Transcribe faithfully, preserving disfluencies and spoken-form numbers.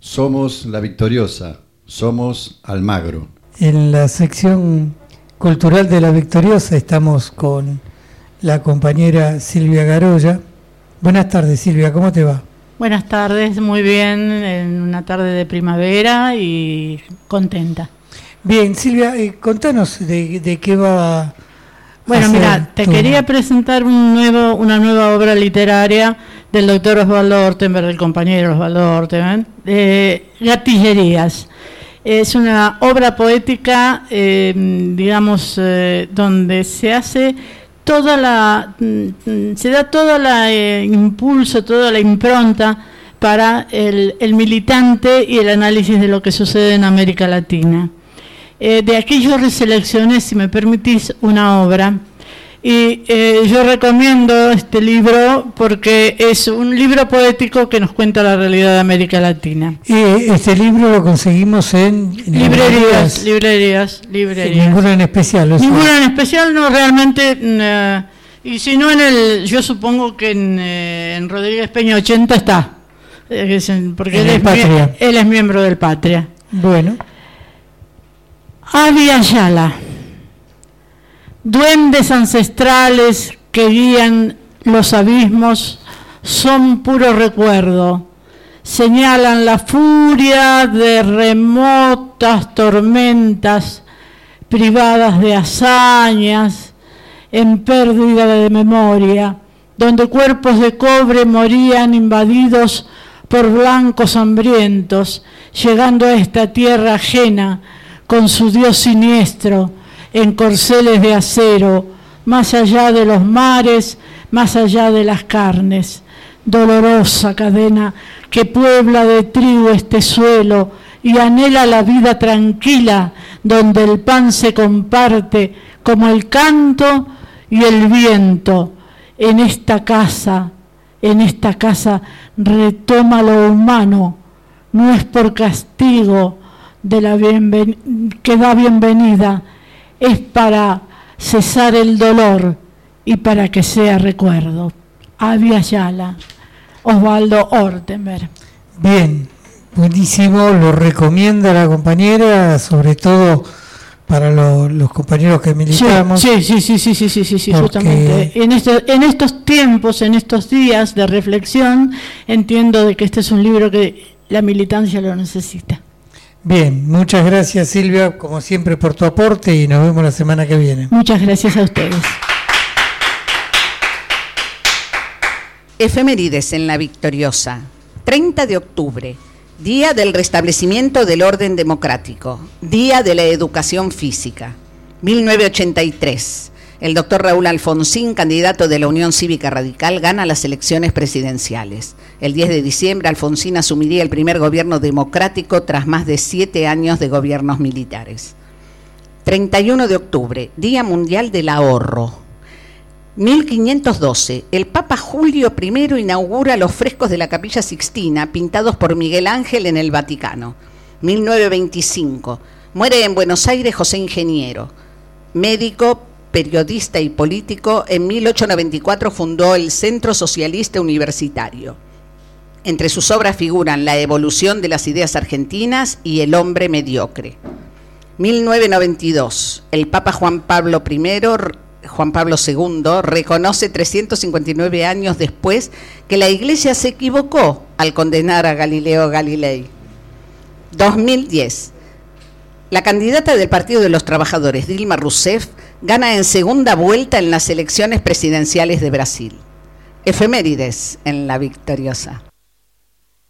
Somos La Victoriosa, somos Almagro. En la sección cultural de La Victoriosa estamos con la compañera Silvia Garoya. Buenas tardes, Silvia, ¿cómo te va? Buenas tardes, muy bien, en una tarde de primavera y contenta. Bien, Silvia, eh, contanos de, de qué va. Bueno, mira, te tu... quería presentar un nuevo, una nueva obra literaria del doctor Osvaldo Ortenberg, del compañero Osvaldo Ortenberg, de Gatillerías. Es una obra poética, eh, digamos, eh, donde se hace toda la, se da todo el eh, impulso, toda la impronta para el, el militante y el análisis de lo que sucede en América Latina. Eh, de aquí yo reseleccioné, si me permitís, una obra. Y eh, yo recomiendo este libro porque es un libro poético que nos cuenta la realidad de América Latina. Eh, este libro lo conseguimos en, en librerías, librerías, librerías. Ninguna en especial. Ninguna en especial, no realmente. Uh, y si no en el, yo supongo que en, eh, en Rodríguez Peña ochenta está, eh, porque él es, Patria. él es miembro del Patria. Bueno. Abby Ayala. Duendes ancestrales que guían los abismos son puro recuerdo, señalan la furia de remotas tormentas, privadas de hazañas, en pérdida de memoria, donde cuerpos de cobre morían invadidos por blancos hambrientos, llegando a esta tierra ajena con su dios siniestro, en corceles de acero, más allá de los mares, más allá de las carnes. Dolorosa cadena que puebla de trigo este suelo y anhela la vida tranquila, donde el pan se comparte como el canto y el viento. En esta casa, en esta casa retoma lo humano, no es por castigo de la bienven- que da bienvenida, es para cesar el dolor y para que sea recuerdo. Abby Ayala, Osvaldo Ortenberg. Bien, buenísimo, lo recomienda la compañera, sobre todo para lo, los compañeros que militamos. Sí, sí, sí, sí, sí, sí, sí, sí, justamente. En, este, en estos tiempos, en estos días de reflexión, entiendo de que este es un libro que la militancia lo necesita. Bien, muchas gracias Silvia, como siempre, por tu aporte y nos vemos la semana que viene. Muchas gracias a ustedes. Efemérides en La Victoriosa. treinta de octubre, Día del Restablecimiento del Orden Democrático, Día de la Educación Física. mil novecientos ochenta y tres, el doctor Raúl Alfonsín, candidato de la Unión Cívica Radical, gana las elecciones presidenciales. El diez de diciembre, Alfonsín asumiría el primer gobierno democrático tras más de siete años de gobiernos militares. treinta y uno de octubre, Día Mundial del Ahorro. mil quinientos doce, el Papa Julio primero inaugura los frescos de la Capilla Sixtina, pintados por Miguel Ángel en el Vaticano. mil novecientos veinticinco, muere en Buenos Aires José Ingeniero, médico, periodista y político. En mil ochocientos noventa y cuatro fundó el Centro Socialista Universitario. Entre sus obras figuran La evolución de las ideas argentinas y El hombre mediocre. mil novecientos noventa y dos, el Papa Juan Pablo primero, Juan Pablo segundo, reconoce trescientos cincuenta y nueve años después que la Iglesia se equivocó al condenar a Galileo Galilei. dos mil diez, la candidata del Partido de los Trabajadores, Dilma Rousseff, gana en segunda vuelta en las elecciones presidenciales de Brasil. Efemérides en La Victoriosa.